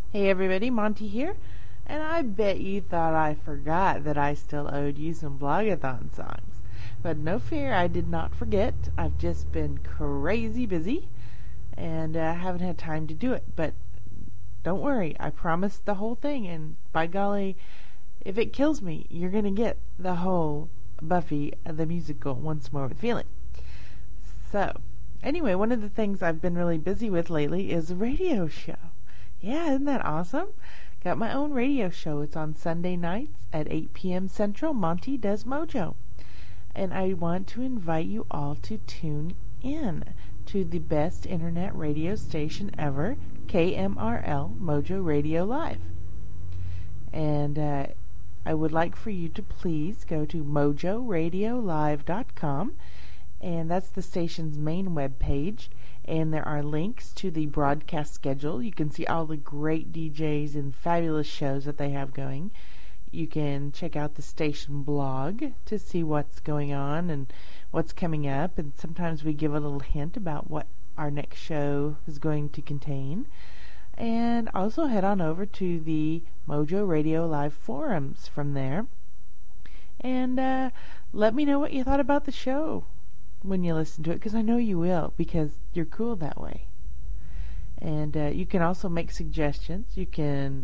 Hey everybody, Monty here, and I bet you thought I forgot that I still owed you some Blogathon songs. But no fear, I did not forget. I've just been crazy busy, and haven't had time to do it. But don't worry, I promised the whole thing, and by golly, if it kills me, you're gonna get the whole Buffy the Musical Once More with Feeling. So, anyway, one of the things I've been really busy with lately is a radio show. Yeah, isn't that awesome? Got my own radio show. It's on Sunday nights at 8 p.m. Central. Monty Does Mojo. And I want to invite you all to tune in to the best internet radio station ever, KMRL Mojo Radio Live. And I would like for you to please go to mojoradiolive.com, and that's the station's main web page. And there are links to the broadcast schedule. You can see all the great DJs and fabulous shows that they have going. You can check out the station blog to see what's going on and what's coming up. And sometimes we give a little hint about what our next show is going to contain. And also head on over to the Mojo Radio Live forums from there. And let me know what you thought about the show when you listen to it, because I know you will, because you're cool that way. And you can also make suggestions. You can,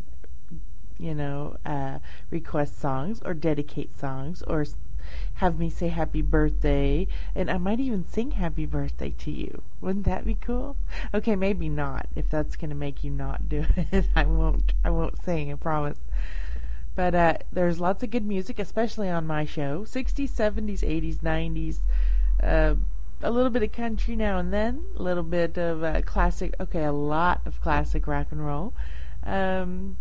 request songs or dedicate songs or have me say happy birthday, and I might even sing happy birthday to you. Wouldn't that be cool? Okay, maybe not. If that's going to make you not do it, I won't sing, I promise. But there's lots of good music, especially on my show. 60s, 70s, 80s, 90s. A little bit of country now and then, a little bit of classic, a lot of classic rock and roll. And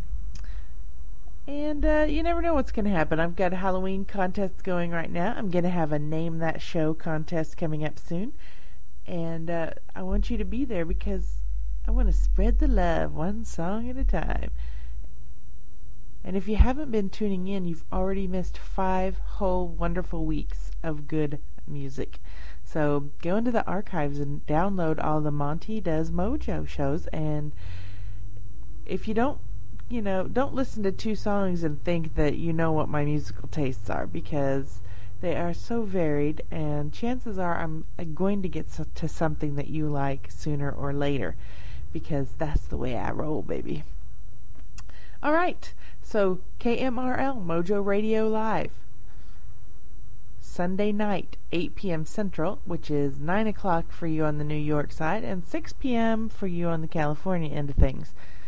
you never know what's going to happen. I've got a Halloween contest going right now. I'm going to have a Name That Show contest coming up soon. And I want you to be there because I want to spread the love one song at a time. And if you haven't been tuning in, you've already missed 5 whole wonderful weeks of good music. So go into the archives and download all the Monty Does Mojo shows. And if you don't listen to 2 songs and think that you know what my musical tastes are, because they are so varied, and chances are I'm going to get to something that you like sooner or later, because that's the way I roll, baby. All right, so KMRL Mojo Radio Live, Sunday night, 8 p.m. Central, which is 9 o'clock for you on the New York side, and 6 p.m. for you on the California end of things.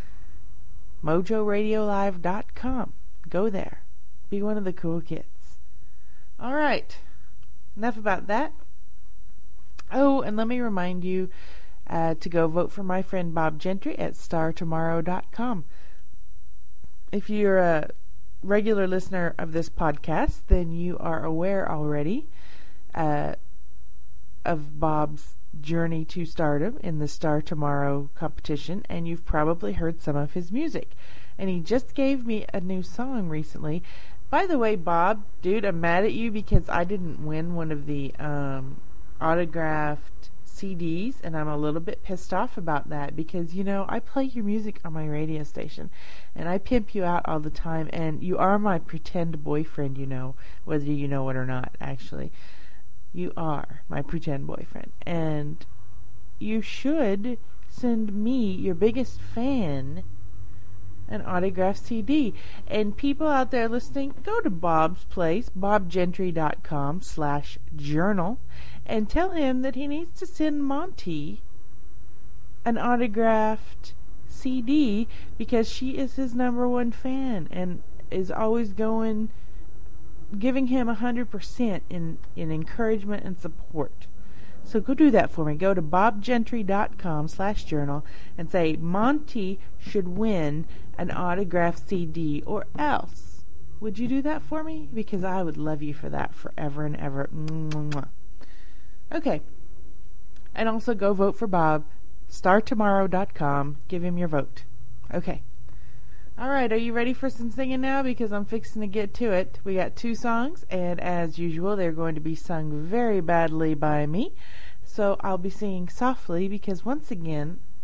MojoRadioLive.com. Go there. Be one of the cool kids. All right, enough about that. Oh, and let me remind you to go vote for my friend Bob Gentry at StarTomorrow.com. If you're a regular listener of this podcast, then you are aware already of Bob's journey to stardom in the Star Tomorrow competition, and you've probably heard some of his music. And he just gave me a new song recently. By the way, Bob, dude, I'm mad at you because I didn't win one of the autographed CDs, and I'm a little bit pissed off about that because, I play your music on my radio station, and I pimp you out all the time, and you are my pretend boyfriend, whether you know it or not, actually. You are my pretend boyfriend, and you should send me, your biggest fan, an autographed CD. And people out there listening, go to Bob's place, bobgentry.com/journal, and tell him that he needs to send Monty an autographed CD because she is his #1 fan and is always giving him 100% in encouragement and support. So go do that for me. Go to bobgentry.com/journal and say Monty should win an autographed CD, or else. Would you do that for me? Because I would love you for that forever and ever. Mwah. Okay. And also go vote for Bob. StarTomorrow.com. Give him your vote. Okay. All right, are you ready for some singing now? Because I'm fixing to get to it. We got 2 songs, and as usual, they're going to be sung very badly by me. So I'll be singing softly because, once again,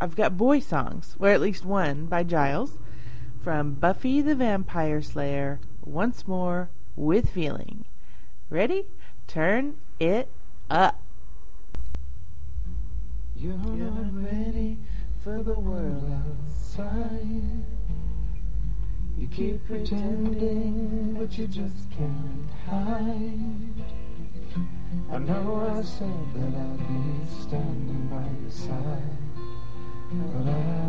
I've got boy songs, or at least one by Giles, from Buffy the Vampire Slayer, Once More with Feeling. Ready? Turn it up. You're not ready for the world outside. You keep pretending, but you just can't hide. I know I said that I'd be standing by your side, but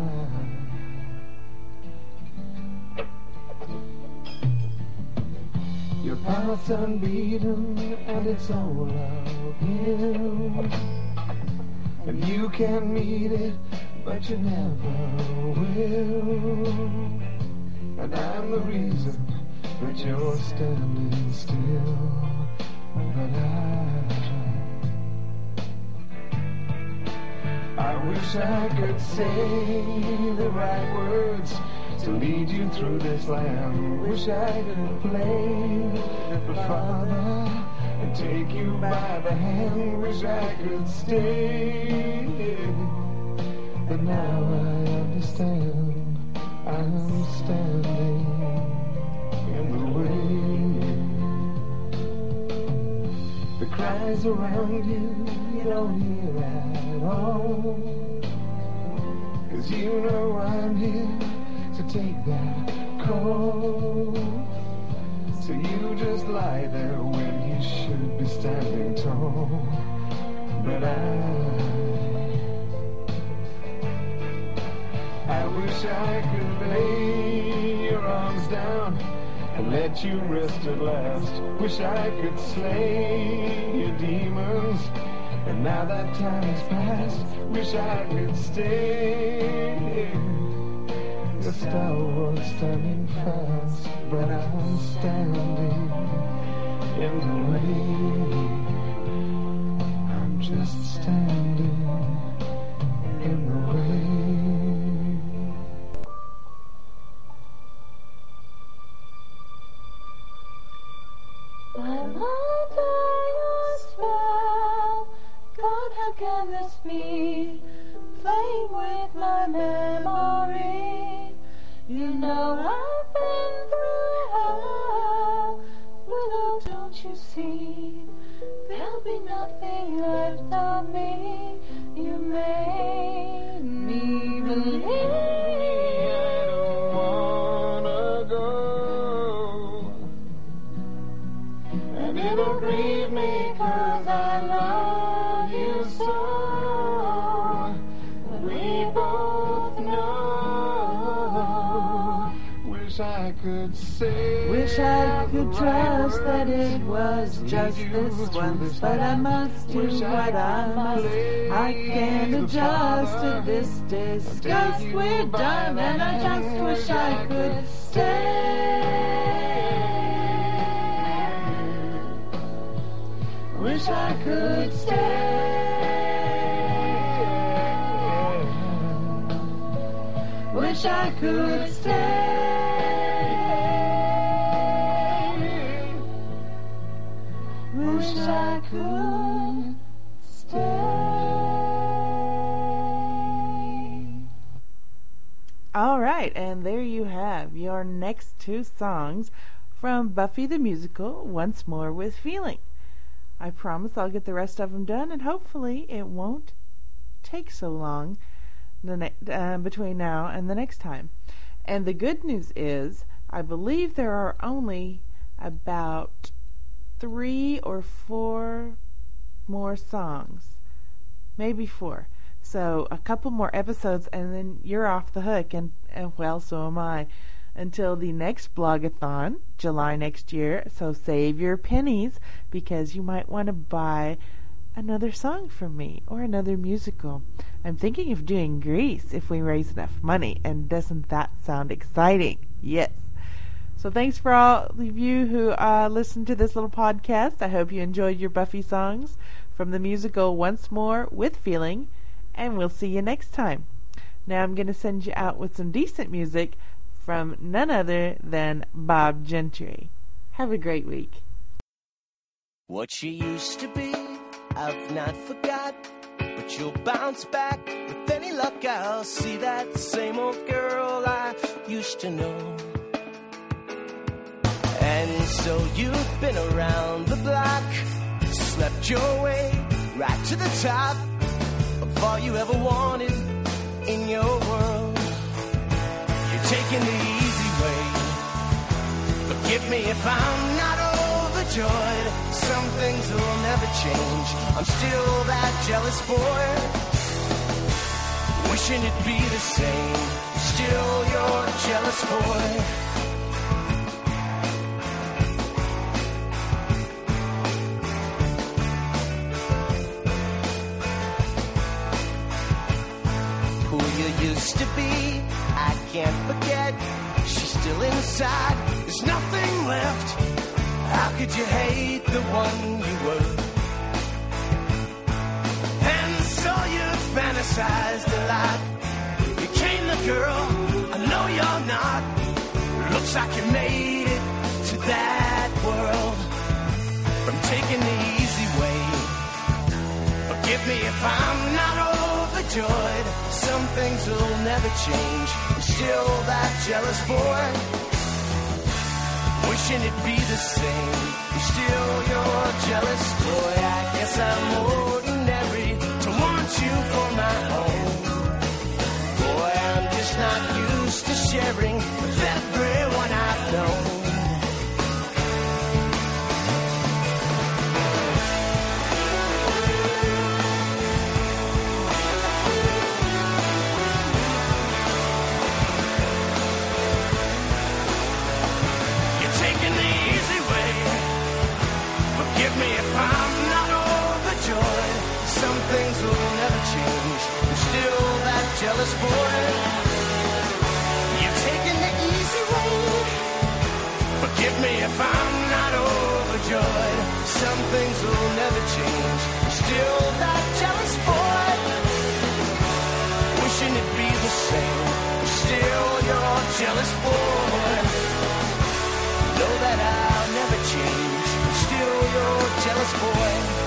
your path's unbeaten and it's all uphill. And you can meet it, but you never will. And I'm the reason that you're standing still. But I wish I could say the right words to lead you through this land. Wish I could play the Father and take you by the hand. Wish I could stay, but now I understand. I'm standing in the way. The cries around you don't hear at all, 'cause you know I'm here to take that call. So you just lie there when you should be standing tall. But I wish I could lay your arms down and let you rest at last. Wish I could slay your demons, and now that time has passed. Wish I could stay, the stalwart standing fast, but I'm standing in the way. I'm just standing in the way. I'm under your spell. God, how can this be? Playing with my memory. You know I've been through hell. Willow, don't you see? There'll be nothing left of me. You made me believe. I don't wanna go, and it'll grieve me 'cause I love you so. But we both know. Wish I could say, Wish I could trust that it was just this once, but I must do what I must. I can't adjust to this disgust. We're done, and I just wish I could stay. Wish I could stay. Wish I could stay. Wish I could stay. All right, and there you have your next two songs from Buffy the Musical, Once More with Feeling. I promise I'll get the rest of them done, and hopefully it won't take so long between now and the next time. And the good news is, I believe there are only about 3 or 4 more songs, maybe 4. So a couple more episodes, and then you're off the hook, and well, so am I, until the next blogathon, July next year. So save your pennies, because you might want to buy another song from me or another musical. I'm thinking of doing Grease if we raise enough money, and doesn't that sound exciting? Yes. So thanks for all of you who listened to this little podcast. I hope you enjoyed your Buffy songs from the musical Once More with Feeling, and we'll see you next time. Now I'm going to send you out with some decent music from none other than Bob Gentry. Have a great week. What you used to be, I've not forgot, but you'll bounce back with any luck, I'll see that same old girl I used to know. And so you've been around the block, slept your way right to the top of all you ever wanted in your world. You're taking the easy way. Forgive me if I'm not overjoyed. Some things will never change. I'm still that jealous boy, wishing it'd be the same. Still your jealous boy. Who you used to be, I can't forget. She's still inside, there's nothing left. How could you hate the one you were? And so you fantasized a lot. Became the girl, I know you're not. Looks like you made it to that world from taking the easy way. Forgive me if I'm not overjoyed. Some things will never change. I'm still that jealous boy, wishing it'd be the same. I'm still your jealous boy. I guess I'm ordinary to want you for my own. Boy, I'm just not used to sharing with everyone I've known. Forgive me if I'm not overjoyed. Some things will never change. I'm still that jealous boy. You're taking the easy way. Forgive me if I'm not overjoyed. Some things will never change. I'm still that jealous boy, wishing it'd be the same. I'm still your jealous boy. Know that I'll never change. Still your jealous boy.